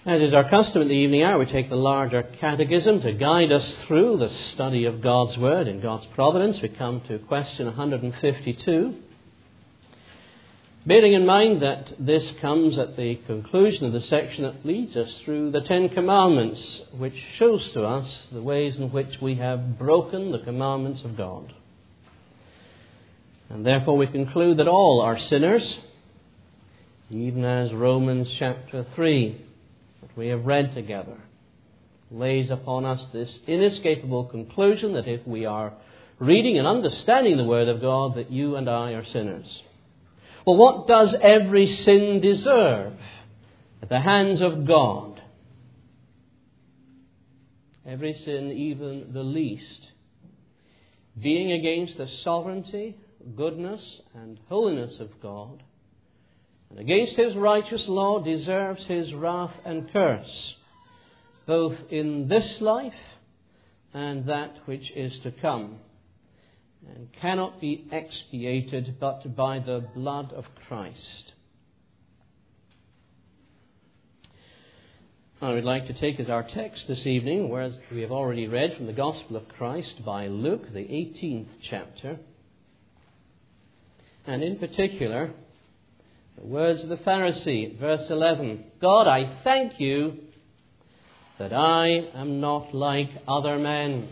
As is our custom in the evening hour, we take the larger catechism to guide us through the study of God's Word in God's providence. We come to question 152. Bearing in mind that this comes at the conclusion of the section that leads us through the Ten Commandments, which shows to us the ways in which we have broken the commandments of God. And therefore we conclude that all are sinners, even as Romans chapter 3, that we have read together, lays upon us this inescapable conclusion that if we are reading and understanding the Word of God, that you and I are sinners. Well, what does every sin deserve at the hands of God? Every sin, even the least, being against the sovereignty, goodness, and holiness of God, and against His righteous law, deserves His wrath and curse, both in this life and that which is to come, and cannot be expiated but by the blood of Christ. I would like to take as our text this evening, whereas we have already read from the Gospel of Christ by Luke, the 18th chapter, and in particular, the words of the Pharisee, verse 11. God, I thank you that I am not like other men.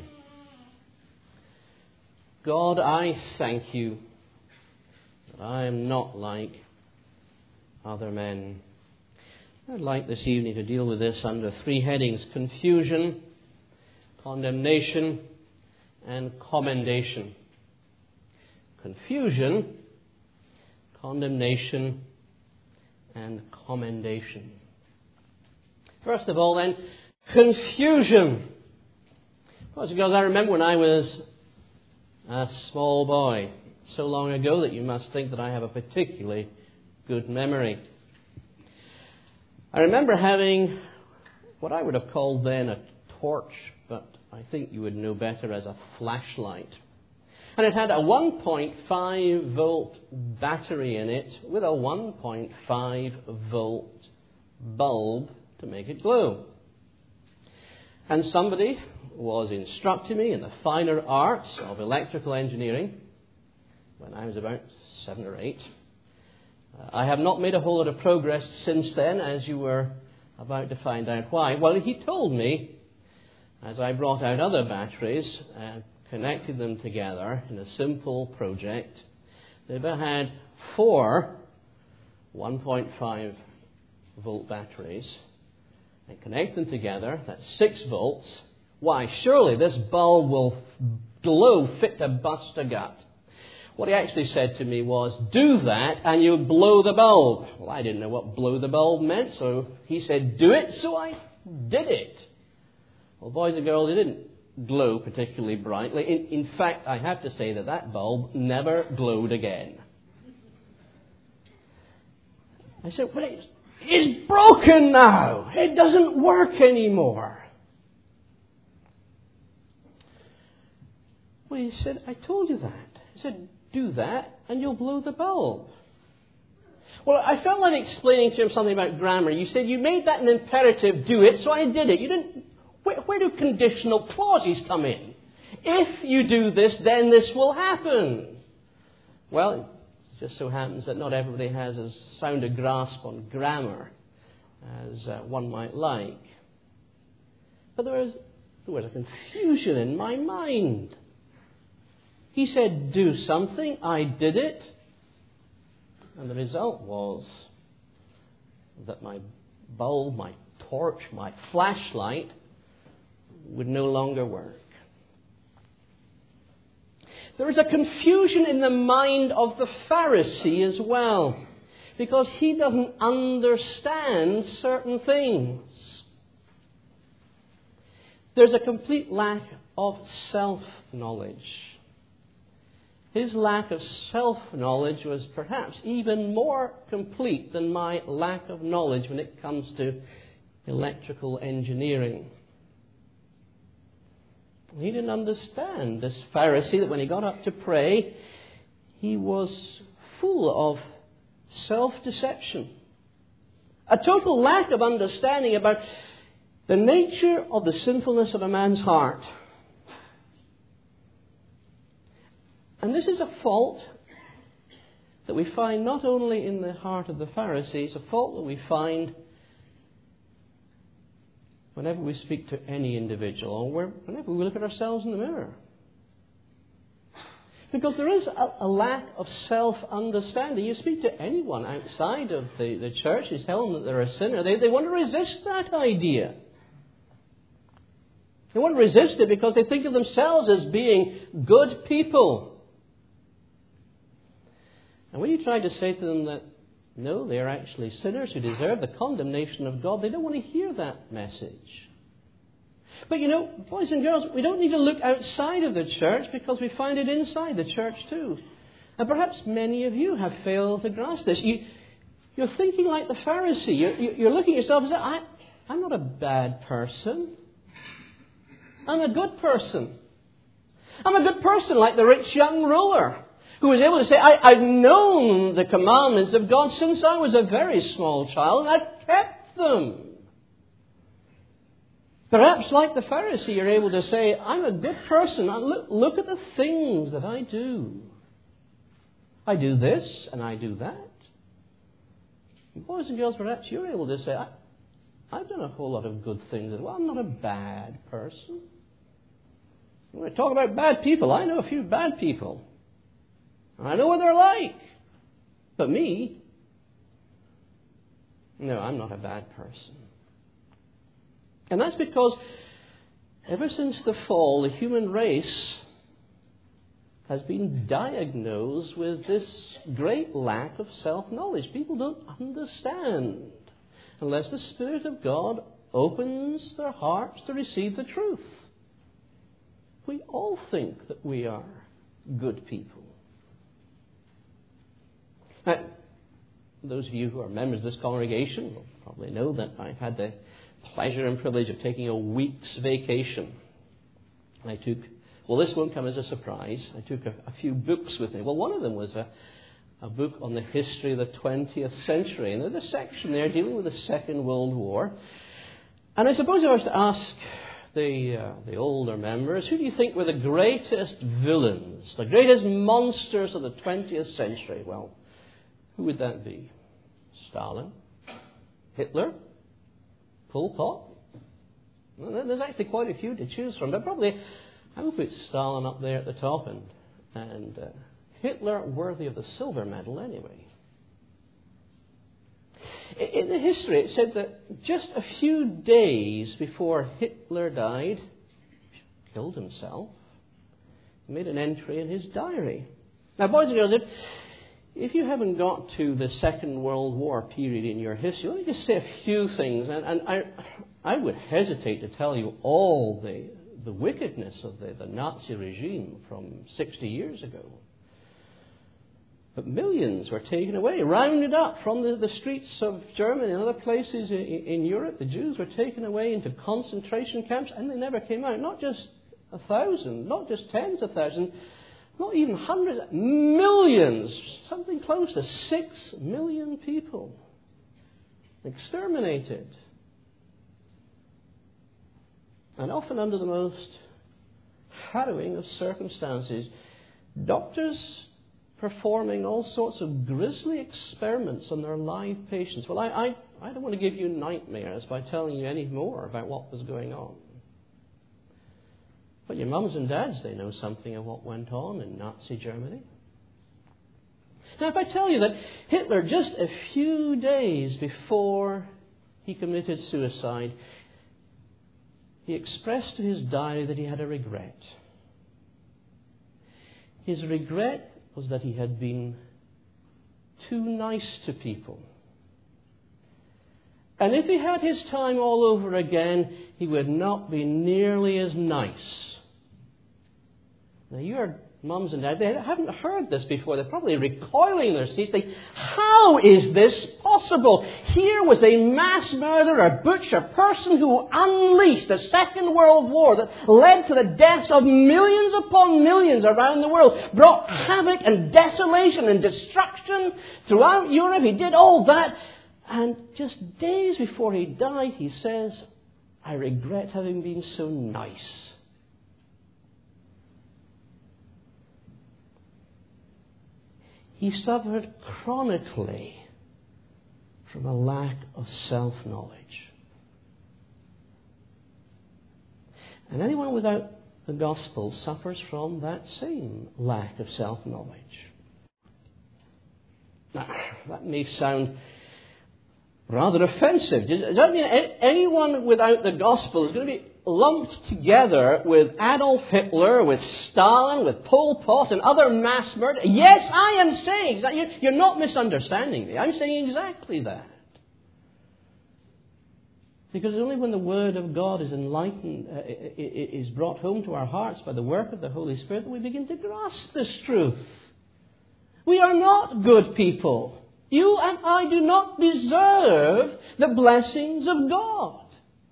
God, I thank you that I am not like other men. I'd like this evening to deal with this under three headings: confusion, condemnation, and commendation. Confusion, condemnation, and commendation. First of all, then, confusion. Well, because I remember when I was a small boy, so long ago that you must think that I have a particularly good memory. I remember having what I would have called then a torch, but I think you would know better as a flashlight. And it had a 1.5 volt battery in it with a 1.5 volt bulb to make it glow. And somebody was instructing me in the finer arts of electrical engineering when I was about 7 or 8. I have not made a whole lot of progress since then, as you were about to find out why. Well, he told me, as I brought out other batteries, connected them together in a simple project, that if I had 4 1.5 volt batteries and connect them together, that's 6 volts, why, surely this bulb will glow fit to bust a gut. What he actually said to me was, do that and you'll blow the bulb. Well, I didn't know what blow the bulb meant, so he said, do it, so I did it. Well, boys and girls, it didn't glow particularly brightly. In fact, I have to say that bulb never glowed again. I said, well, it's broken now. It doesn't work anymore. Well, he said, I told you that. He said, do that and you'll blow the bulb. Well, I felt like explaining to him something about grammar. You said you made that an imperative, do it, so I did it. You didn't. Where do conditional clauses come in? If you do this, then this will happen. Well, it just so happens that not everybody has as sound a grasp on grammar as one might like. But there was a confusion in my mind. He said, do something. I did it. And the result was that my bulb, my torch, my flashlight would no longer work. There is a confusion in the mind of the Pharisee as well, because he doesn't understand certain things. There's a complete lack of self-knowledge. His lack of self-knowledge was perhaps even more complete than my lack of knowledge when it comes to electrical engineering. He didn't understand, this Pharisee, that when he got up to pray, he was full of self-deception A total lack of understanding about the nature of the sinfulness of a man's heart. And this is a fault that we find not only in the heart of the Pharisees, a fault that we find whenever we speak to any individual or whenever we look at ourselves in the mirror. Because there is a lack of self-understanding. You speak to anyone outside of the church who's telling them that they're a sinner, they want to resist that idea. They want to resist it because they think of themselves as being good people. And when you try to say to them that, no, they're actually sinners who deserve the condemnation of God, they don't want to hear that message. But you know, boys and girls, we don't need to look outside of the church because we find it inside the church too. And perhaps many of you have failed to grasp this. You're thinking like the Pharisee. You're looking at yourself and saying, I'm not a bad person. I'm a good person. I'm a good person like the rich young ruler who was able to say, I've known the commandments of God since I was a very small child and I've kept them. Perhaps like the Pharisee, you're able to say, I'm a good person. Look at the things that I do. I do this and I do that. Boys and girls, perhaps you're able to say, I've done a whole lot of good things as well. I'm not a bad person. When I talk about bad people, I know a few bad people. I know what they're like. But me, no, I'm not a bad person. And that's because ever since the fall, the human race has been diagnosed with this great lack of self-knowledge. People don't understand unless the Spirit of God opens their hearts to receive the truth. We all think that we are good people. Now, those of you who are members of this congregation will probably know that I've had the pleasure and privilege of taking a week's vacation. And this won't come as a surprise, I took a few books with me. Well, one of them was a book on the history of the 20th century. And there's a section there dealing with the Second World War. And I suppose if I was to ask the older members, who do you think were the greatest villains, the greatest monsters of the 20th century? Well, who would that be? Stalin? Hitler? Pol Pot? Well, there's actually quite a few to choose from, but probably I would put Stalin up there at the top and Hitler worthy of the silver medal anyway. In the history it said that just a few days before Hitler died, killed himself, he made an entry in his diary. Now, boys and girls, if you haven't got to the Second World War period in your history, let me just say a few things. And I would hesitate to tell you all the wickedness of the Nazi regime from 60 years ago. But millions were taken away, rounded up from the streets of Germany and other places in Europe. The Jews were taken away into concentration camps and they never came out. Not just 1,000, not just tens of thousands, not even hundreds, millions, something close to 6 million people exterminated. And often under the most harrowing of circumstances. Doctors performing all sorts of grisly experiments on their live patients. Well, I don't want to give you nightmares by telling you any more about what was going on. But your mums and dads, they know something of what went on in Nazi Germany. Now, if I tell you that Hitler, just a few days before he committed suicide, he expressed to his diary that he had a regret. His regret was that he had been too nice to people. And if he had his time all over again, he would not be nearly as nice. Now, your mums and dads, they haven't heard this before. They're probably recoiling in their seats. How is this possible? Here was a mass murderer, a butcher, a person who unleashed the Second World War that led to the deaths of millions upon millions around the world, brought havoc and desolation and destruction throughout Europe. He did all that. And just days before he died, he says, I regret having been so nice. He suffered chronically from a lack of self-knowledge. And anyone without the gospel suffers from that same lack of self-knowledge. Now, that may sound rather offensive. Does that mean anyone without the gospel is going to be lumped together with Adolf Hitler, with Stalin, with Pol Pot and other mass murder? Yes, I am saying that. You're not misunderstanding me. I'm saying exactly that. Because it's only when the Word of God is enlightened, is brought home to our hearts by the work of the Holy Spirit, that we begin to grasp this truth. We are not good people. You and I do not deserve the blessings of God.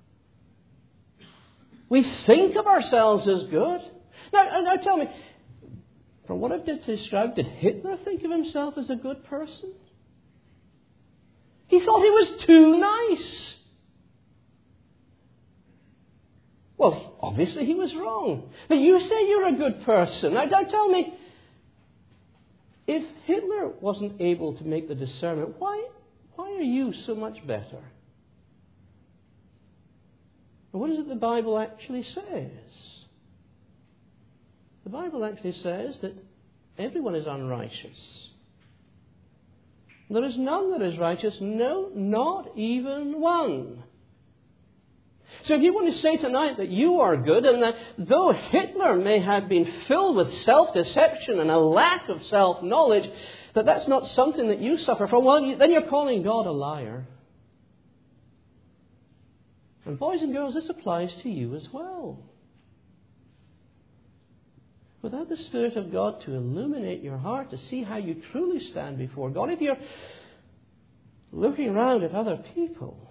We think of ourselves as good. Now tell me, from what I've just described, did Hitler think of himself as a good person? He thought he was too nice. Well, obviously he was wrong. But you say you're a good person. Now tell me, if Hitler wasn't able to make the discernment, why are you so much better? And what is it the Bible actually says? The Bible actually says that everyone is unrighteous. There is none that is righteous, no, not even one. So if you want to say tonight that you are good, and that though Hitler may have been filled with self-deception and a lack of self-knowledge, that's not something that you suffer from, well, then you're calling God a liar. And boys and girls, this applies to you as well. Without the Spirit of God to illuminate your heart, to see how you truly stand before God, if you're looking around at other people,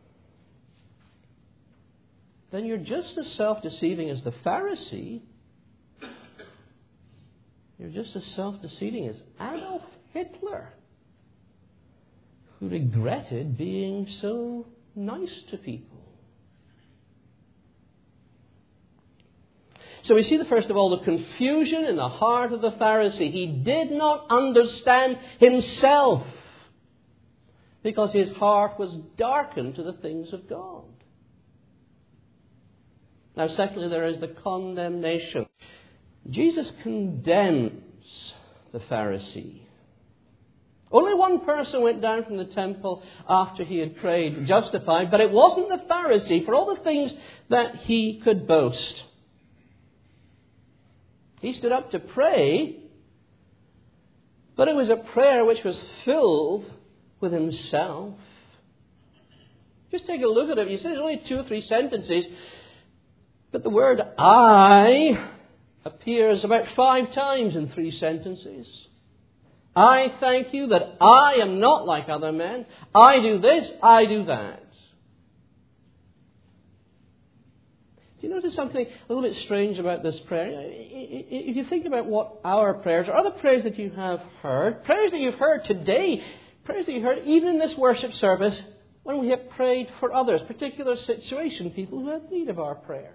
then you're just as self-deceiving as the Pharisee. You're just as self-deceiving as Adolf Hitler, who regretted being so nice to people. So we see, first of all, the confusion in the heart of the Pharisee. He did not understand himself because his heart was darkened to the things of God. Now, secondly, there is the condemnation. Jesus condemns the Pharisee. Only one person went down from the temple after he had prayed, justified, but it wasn't the Pharisee for all the things that he could boast. He stood up to pray, but it was a prayer which was filled with himself. Just take a look at it. You see, there's only 2 or 3 sentences. But the word I appears about 5 times in 3 sentences. I thank you that I am not like other men. I do this, I do that. Do you notice something a little bit strange about this prayer? If you think about what our prayers, or other prayers that you have heard, prayers that you've heard today, prayers that you heard even in this worship service, when we have prayed for others, particular situation, people who have need of our prayers.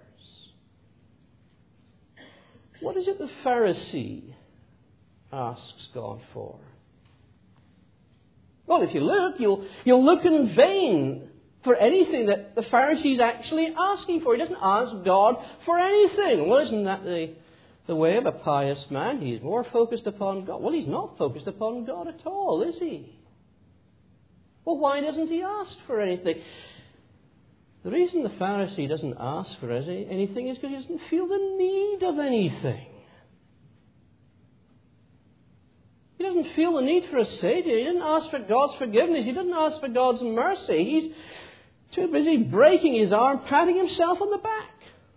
What is it the Pharisee asks God for? Well, if you look, you'll look in vain for anything that the Pharisee is actually asking for. He doesn't ask God for anything. Well, isn't that the way of a pious man? He's more focused upon God. Well, he's not focused upon God at all, is he? Well, why doesn't he ask for anything? The reason the Pharisee doesn't ask for anything is because he doesn't feel the need of anything. He doesn't feel the need for a Savior. He doesn't ask for God's forgiveness. He doesn't ask for God's mercy. He's too busy breaking his arm, patting himself on the back.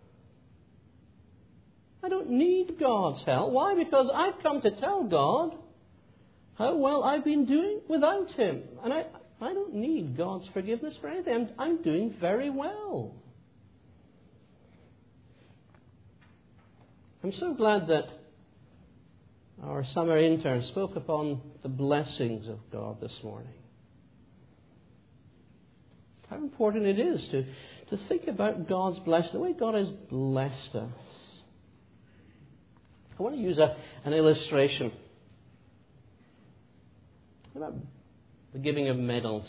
I don't need God's help. Why? Because I've come to tell God how well I've been doing without Him. And I don't need God's forgiveness for anything. I'm doing very well. I'm so glad that our summer intern spoke upon the blessings of God this morning. How important it is to think about God's blessing, the way God has blessed us. I want to use an illustration about the giving of medals.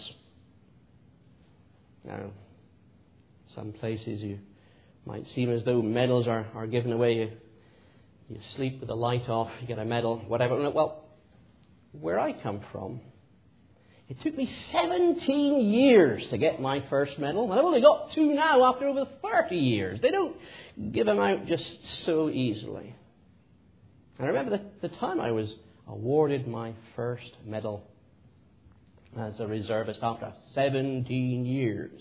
Now, some places you might seem as though medals are given away. You sleep with the light off, you get a medal, whatever. Well, where I come from, it took me 17 years to get my first medal. And I've only got 2 now after over 30 years. They don't give them out just so easily. And I remember the time I was awarded my first medal as a reservist after 17 years.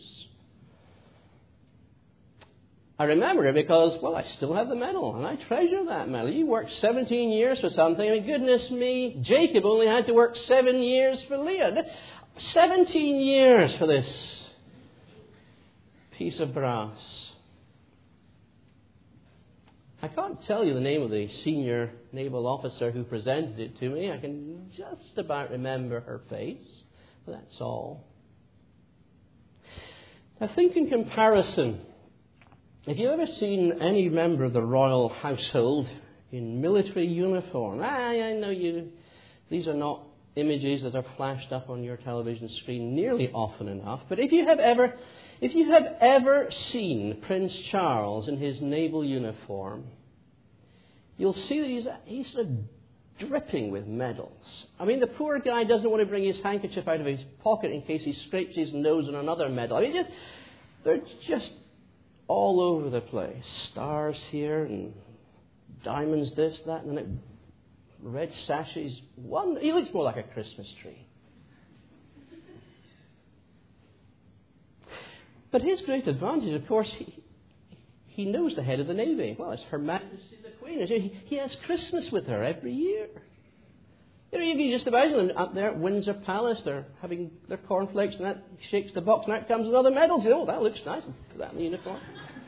I remember it because, well, I still have the medal, and I treasure that medal. You worked 17 years for something. I mean, goodness me, Jacob only had to work 7 years for Leah. 17 years for this piece of brass. I can't tell you the name of the senior naval officer who presented it to me. I can just about remember her face, but that's all. I think in comparison, have you ever seen any member of the royal household in military uniform? I know these are not images that are flashed up on your television screen nearly often enough. But if you have ever seen Prince Charles in his naval uniform, you'll see that he's sort of dripping with medals. I mean, the poor guy doesn't want to bring his handkerchief out of his pocket in case he scrapes his nose on another medal. I mean, they're just all over the place. Stars here and diamonds this, that, and then red sashes. He looks more like a Christmas tree. But his great advantage, of course, he knows the head of the Navy. Well, it's Her Majesty the Queen. He has Christmas with her every year. You know, you can just imagine them up there at Windsor Palace. They're having their cornflakes, and that shakes the box, and out comes another medal. You know, that looks nice. Put that in the uniform.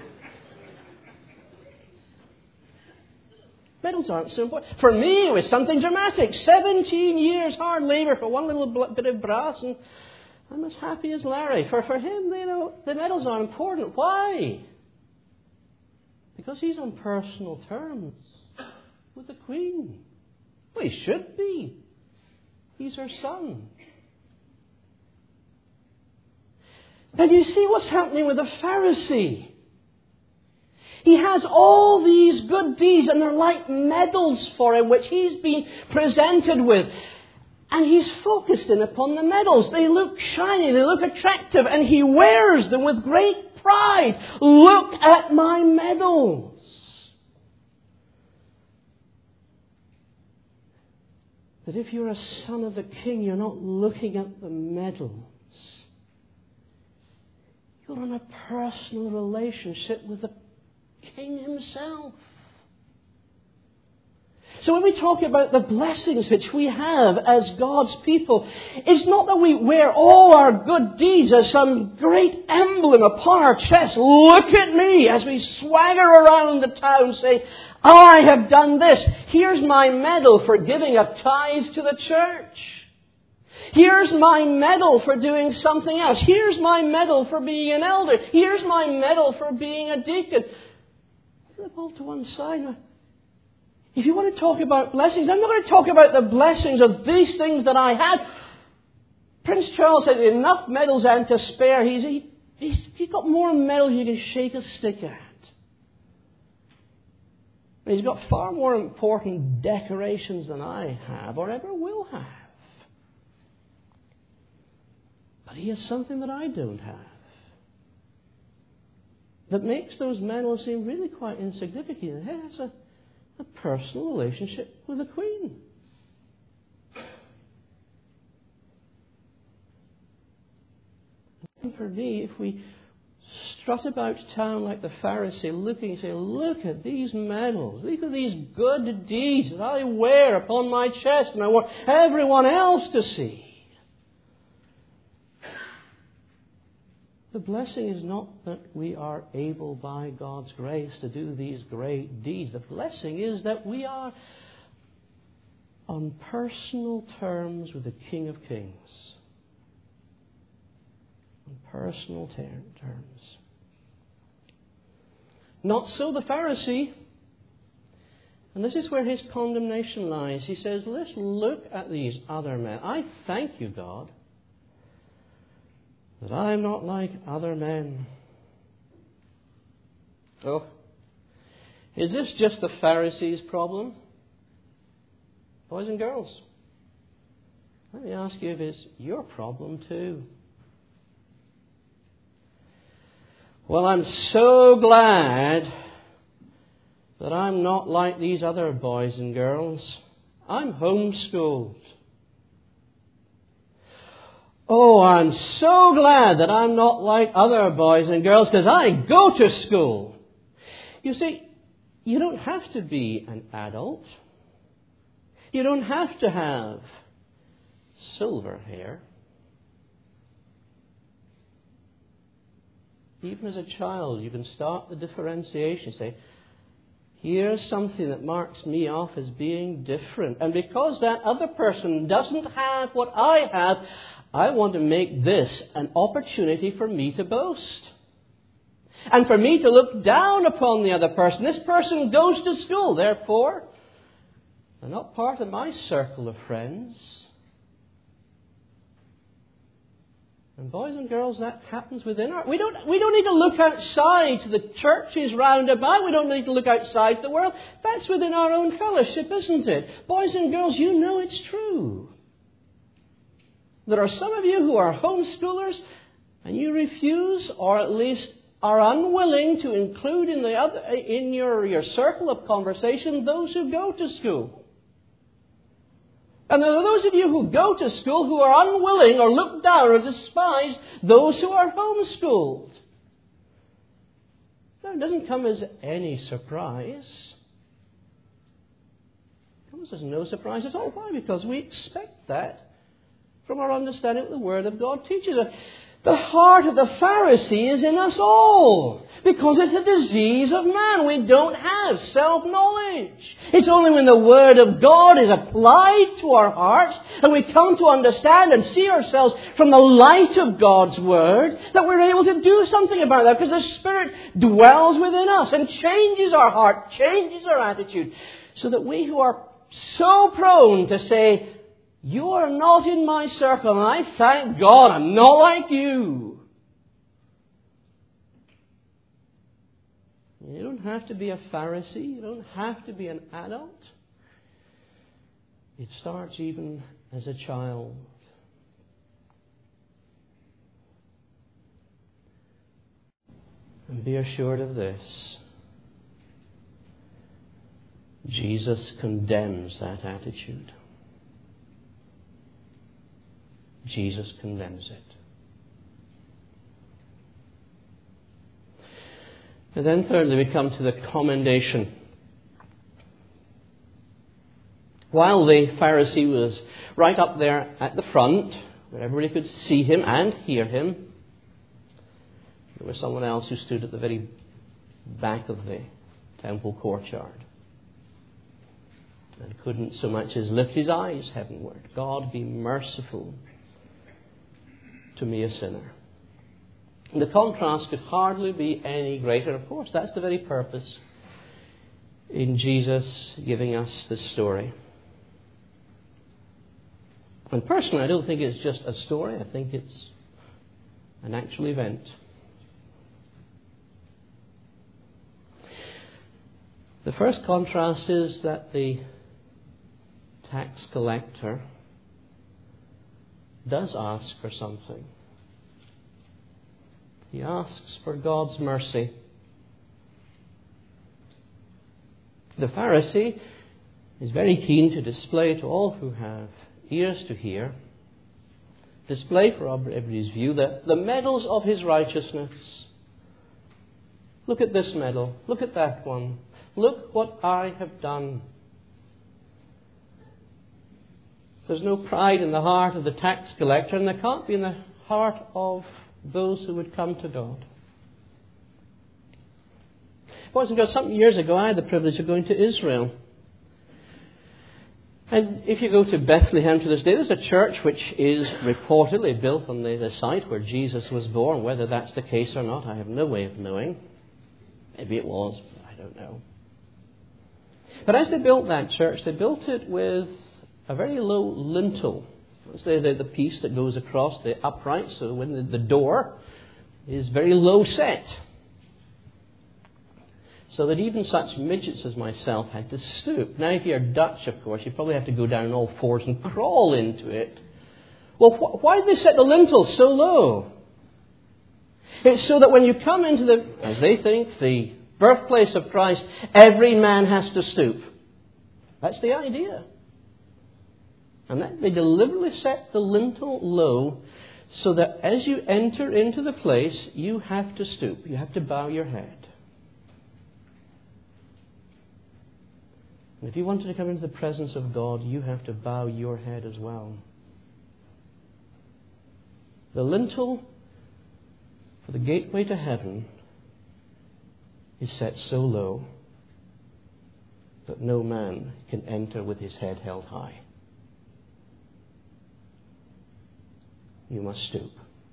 Medals aren't so important. For me, it was something dramatic. 17 years hard labour for one little bit of brass, and I'm as happy as Larry. For him, you know, the medals are important. Why? Because he's on personal terms with the Queen. Well, he should be. He's her son. And you see what's happening with the Pharisee. He has all these good deeds, and they're like medals for him, which he's been presented with. And he's focused in upon the medals. They look shiny, they look attractive, and he wears them with great pride. Look at my medals. But if you're a son of the King, you're not looking at the medals. You're in a personal relationship with the King himself. So when we talk about the blessings which we have as God's people, it's not that we wear all our good deeds as some great emblem upon our chest. Look at me as we swagger around the town saying, I have done this. Here's my medal for giving a tithe to the church. Here's my medal for doing something else. Here's my medal for being an elder. Here's my medal for being a deacon. Put them all to one side. If you want to talk about blessings, I'm not going to talk about the blessings of these things that I had. Prince Charles had enough medals and to spare. He's got more medals you can shake a stick at. And he's got far more important decorations than I have or ever will have. But he has something that I don't have, that makes those medals seem really quite insignificant. He has a personal relationship with the Queen. And for me, if we strut about town like the Pharisee, looking and say, look at these medals, look at these good deeds that I wear upon my chest and I want everyone else to see. The blessing is not that we are able by God's grace to do these great deeds. The blessing is that we are on personal terms with the King of Kings. on personal terms. Not so the Pharisee. And this is where his condemnation lies. He says, let's look at these other men. I thank you, God, that I am not like other men. Oh, is this just the Pharisees' problem? Boys and girls, let me ask you if it's your problem too. Well, I'm so glad that I'm not like these other boys and girls. I'm homeschooled. Oh, I'm so glad that I'm not like other boys and girls because I go to school. You see, you don't have to be an adult. You don't have to have silver hair. Even as a child, you can start the differentiation. Say, here's something that marks me off as being different. And because that other person doesn't have what I have, I want to make this an opportunity for me to boast. And for me to look down upon the other person. This person goes to school, therefore, they're not part of my circle of friends. And boys and girls, that happens within our... We don't need to look outside to the churches round about. We don't need to look outside the world. That's within our own fellowship, isn't it? Boys and girls, you know it's true. There are some of you who are homeschoolers and you refuse, or at least are unwilling to include in your circle of conversation those who go to school. And there are those of you who go to school who are unwilling or look down or despise those who are homeschooled. Now, it doesn't come as any surprise. It comes as no surprise at all. Why? Because we expect that from our understanding of the Word of God teaches us. The heart of the Pharisee is in us all. Because it's a disease of man. We don't have self-knowledge. It's only when the Word of God is applied to our hearts and we come to understand and see ourselves from the light of God's Word that we're able to do something about that. Because the Spirit dwells within us and changes our heart, changes our attitude. So that we who are so prone to say, you are not in my circle, and I thank God I'm not like you. You don't have to be a Pharisee. You don't have to be an adult. It starts even as a child. And be assured of this. Jesus condemns that attitude. Jesus condemns it. And then thirdly, we come to the commendation. While the Pharisee was right up there at the front, where everybody could see him and hear him, there was someone else who stood at the very back of the temple courtyard and couldn't so much as lift his eyes heavenward. God, be merciful to me, a sinner. And the contrast could hardly be any greater. Of course, that's the very purpose in Jesus giving us this story. And personally, I don't think it's just a story. I think it's an actual event. The first contrast is that the tax collector does ask for something. He asks for God's mercy. The Pharisee is very keen to display to all who have ears to hear, display for everybody's view the medals of his righteousness. Look at this medal. Look at that one. Look what I have done. There's no pride in the heart of the tax collector, and there can't be in the heart of those who would come to God. Boys and girls, some years ago I had the privilege of going to Israel. And if you go to Bethlehem to this day, there's a church which is reportedly built on the site where Jesus was born. Whether that's the case or not, I have no way of knowing. Maybe it was, but I don't know. But as they built that church, they built it with a very low lintel. It's the piece that goes across the upright, so when the door is very low set. So that even such midgets as myself had to stoop. Now, if you're Dutch, of course, you probably have to go down on all fours and crawl into it. Well, why did they set the lintel so low? It's so that when you come into the, as they think, the birthplace of Christ, every man has to stoop. That's the idea. And that they deliberately set the lintel low so that as you enter into the place, you have to stoop. You have to bow your head. And if you wanted to come into the presence of God, you have to bow your head as well. The lintel for the gateway to heaven is set so low that no man can enter with his head held high. You must stoop.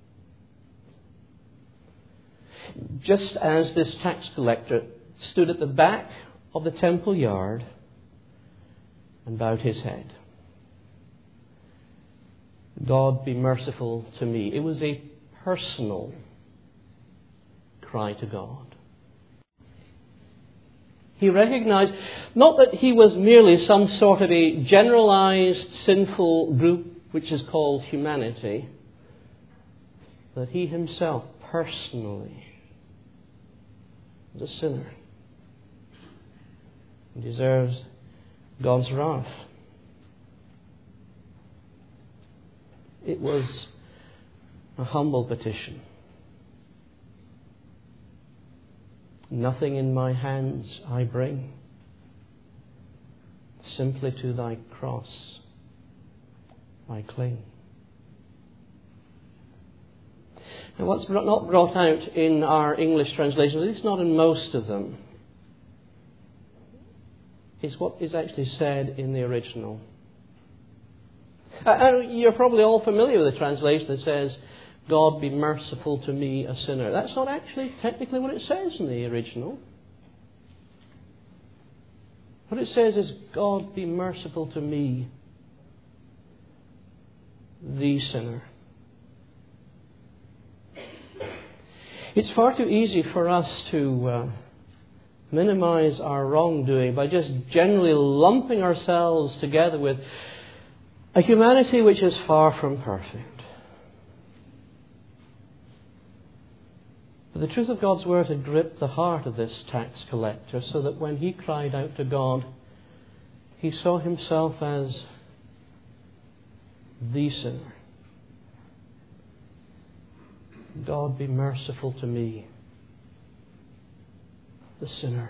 Just as this tax collector stood at the back of the temple yard and bowed his head. God, be merciful to me. It was a personal cry to God. He recognized not that he was merely some sort of a generalized sinful group which is called humanity, but he himself personally was a sinner and deserves God's wrath. It was a humble petition. Nothing in my hands I bring, simply to thy cross I cling. Now, what's not brought out in our English translations, at least not in most of them, is what is actually said in the original. You're probably all familiar with the translation that says, God be merciful to me, a sinner. That's not actually technically what it says in the original. What it says is, God be merciful to me, the sinner. It's far too easy for us to minimize our wrongdoing by just generally lumping ourselves together with a humanity which is far from perfect. But the truth of God's word had gripped the heart of this tax collector so that when he cried out to God, he saw himself as the sinner. God be merciful to me, the sinner.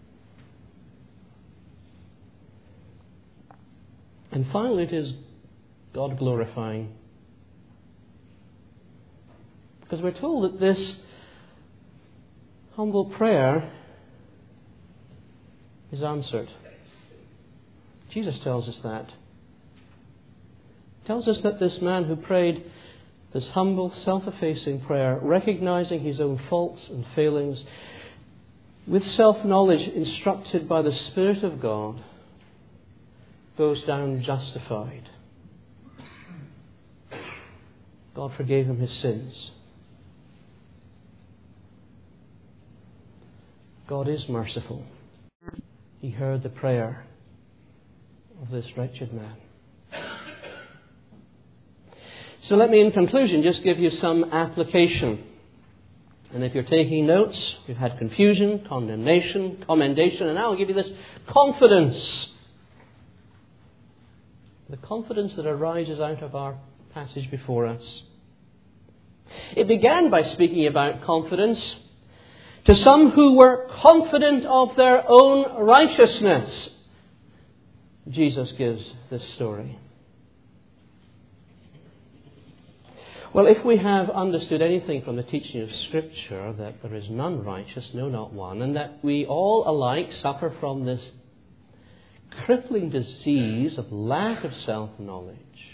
And finally, it is God glorifying. Because we're told that this humble prayer is answered. Jesus tells us that. He tells us that this man who prayed this humble, self-effacing prayer, recognizing his own faults and failings, with self-knowledge instructed by the Spirit of God, goes down justified. God forgave him his sins. God is merciful. He heard the prayer of this wretched man. So let me, in conclusion, just give you some application. And if you're taking notes, you've had confusion, condemnation, commendation, and now I'll give you this confidence. The confidence that arises out of our passage before us. It began by speaking about confidence to some who were confident of their own righteousness. Jesus gives this story. Well, if we have understood anything from the teaching of Scripture, that there is none righteous, no, not one, and that we all alike suffer from this crippling disease of lack of self-knowledge,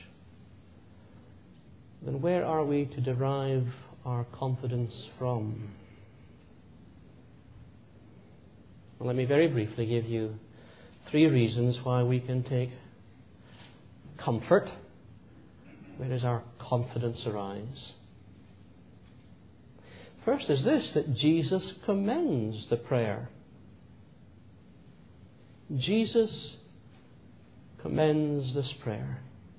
then where are we to derive our confidence from? Well, let me very briefly give you 3 reasons why we can take comfort. Where does our confidence arise? First is this, that Jesus commends the prayer. Jesus commends this prayer.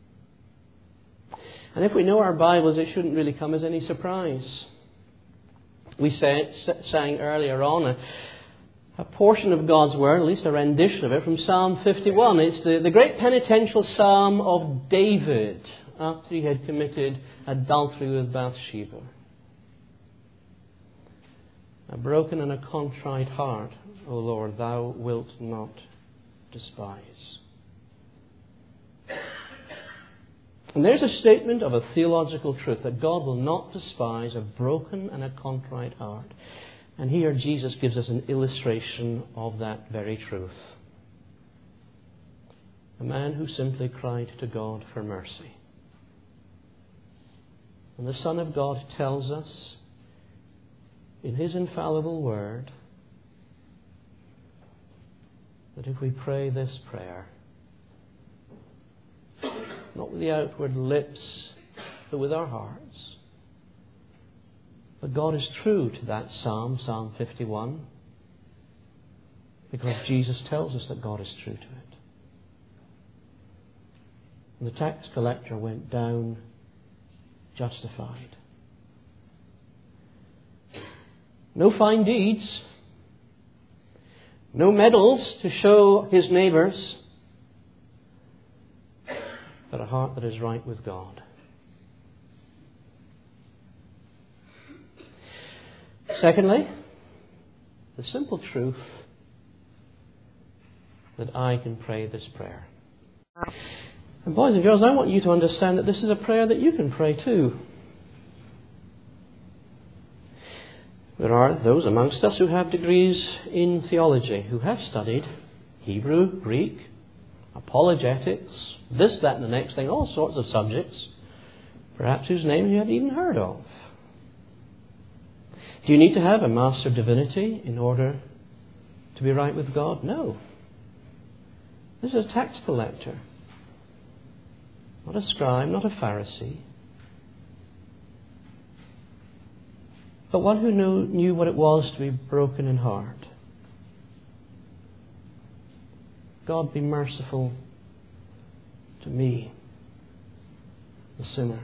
And if we know our Bibles, it shouldn't really come as any surprise. We sang earlier on a portion of God's Word, at least a rendition of it, from Psalm 51. It's the great penitential psalm of David after he had committed adultery with Bathsheba. A broken and a contrite heart, O Lord, thou wilt not despise. And there's a statement of a theological truth that God will not despise a broken and a contrite heart. And here Jesus gives us an illustration of that very truth. A man who simply cried to God for mercy. And the Son of God tells us in His infallible word that if we pray this prayer, not with the outward lips, but with our hearts, but God is true to that psalm, Psalm 51, because Jesus tells us that God is true to it. And the tax collector went down justified. No fine deeds, no medals to show his neighbours, but a heart that is right with God. Secondly, the simple truth that I can pray this prayer. And boys and girls, I want you to understand that this is a prayer that you can pray too. There are those amongst us who have degrees in theology, who have studied Hebrew, Greek, apologetics, this, that and the next thing, all sorts of subjects, perhaps whose name you haven't even heard of. Do you need to have a Master of Divinity in order to be right with God? No. This is a tax collector, not a scribe, not a Pharisee, but one who knew what it was to be broken in heart. God, be merciful to me, the sinner.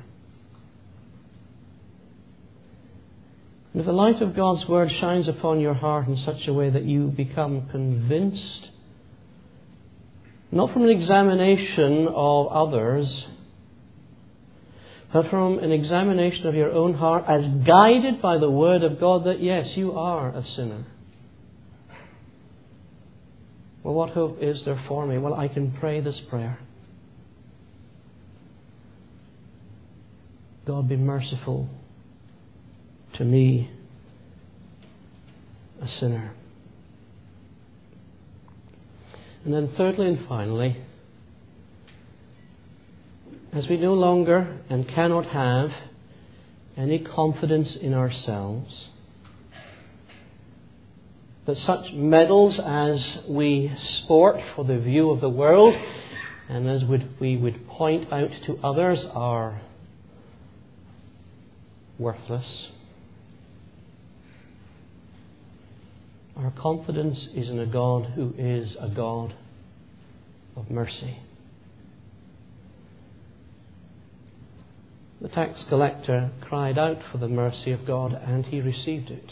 And if the light of God's Word shines upon your heart in such a way that you become convinced, not from an examination of others, but from an examination of your own heart as guided by the Word of God, that yes, you are a sinner. Well, what hope is there for me? Well, I can pray this prayer. God, be merciful to me, a sinner. And then thirdly and finally, as we no longer and cannot have any confidence in ourselves, that such medals as we sport for the view of the world and as we would point out to others are worthless. Our confidence is in a God who is a God of mercy. The tax collector cried out for the mercy of God and he received it.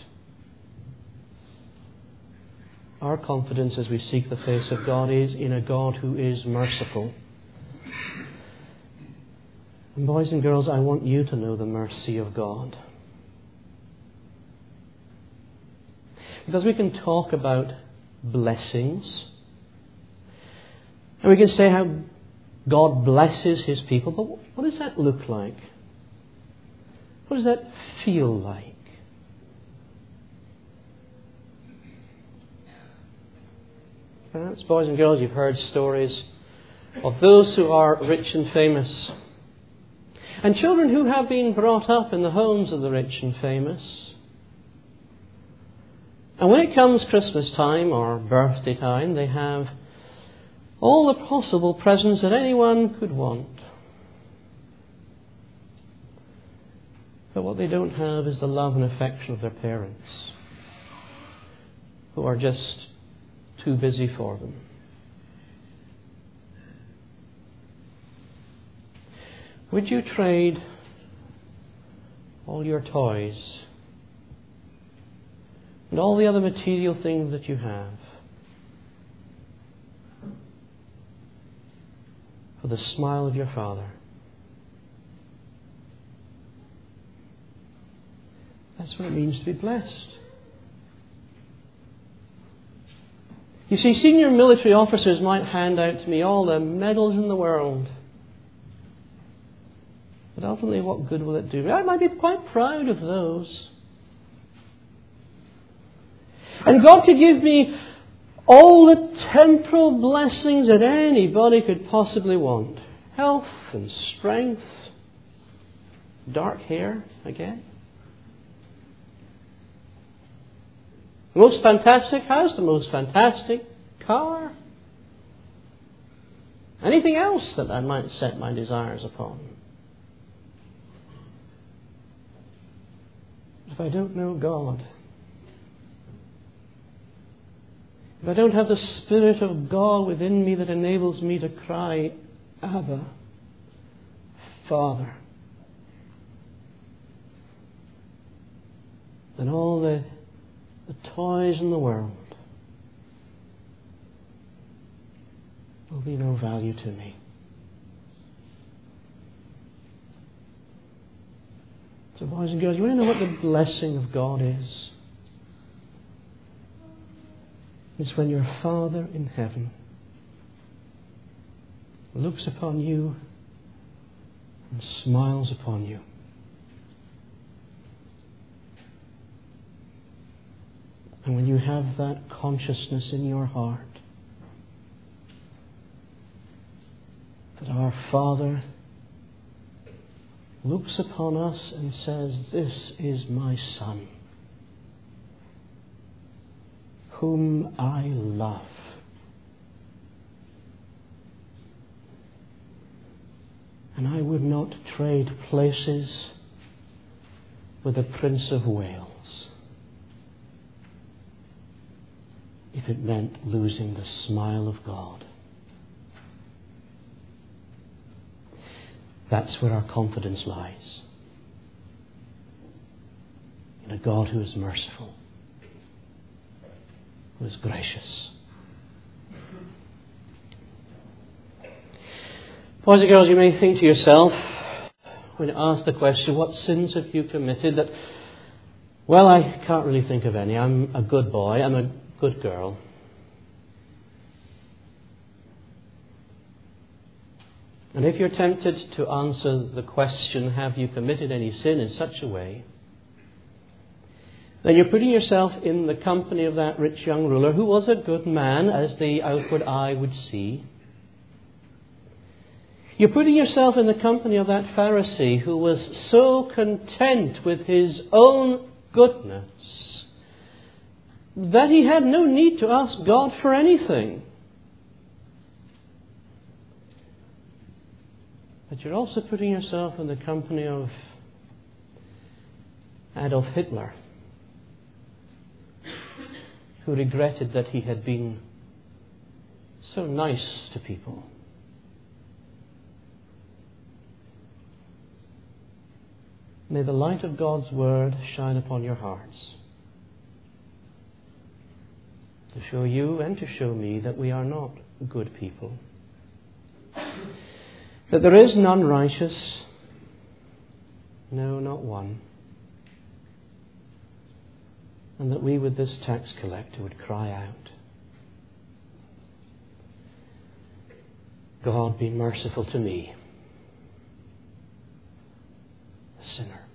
Our confidence as we seek the face of God is in a God who is merciful. And boys and girls, I want you to know the mercy of God. Because we can talk about blessings, and we can say how God blesses His people, but what does that look like? What does that feel like? Perhaps, boys and girls, you've heard stories of those who are rich and famous. And children who have been brought up in the homes of the rich and famous. And when it comes Christmas time or birthday time, they have all the possible presents that anyone could want. But what they don't have is the love and affection of their parents, who are just too busy for them. Would you trade all your toys and all the other material things that you have for the smile of your Father? That's what it means to be blessed. You see, senior military officers might hand out to me all the medals in the world. But ultimately, what good will it do me? I might be quite proud of those. And God could give me all the temporal blessings that anybody could possibly want. Health and strength. Dark hair again. The most fantastic house, the most fantastic car. Anything else that I might set my desires upon. If I don't know God, if I don't have the Spirit of God within me that enables me to cry, Abba, Father, then all the toys in the world will be no value to me. So boys and girls, you want to know what the blessing of God is? It's when your Father in heaven looks upon you and smiles upon you. And when you have that consciousness in your heart that our Father looks upon us and says, "This is my Son, whom I love." And I would not trade places with the Prince of Wales if it meant losing the smile of God. That's where our confidence lies. In a God who is merciful, who is gracious. Boys and girls, you may think to yourself, when you ask the question, what sins have you committed? That, well, I can't really think of any. I'm a good boy. I'm a good girl. And if you're tempted to answer the question, have you committed any sin, in such a way, then you're putting yourself in the company of that rich young ruler who was a good man, as the outward eye would see. You're putting yourself in the company of that Pharisee who was so content with his own goodness that he had no need to ask God for anything. But you're also putting yourself in the company of Adolf Hitler, who regretted that he had been so nice to people. May the light of God's Word shine upon your hearts to show you and to show me that we are not good people. That there is none righteous. No, not one. And that we with this tax collector would cry out, God, be merciful to me, a sinner.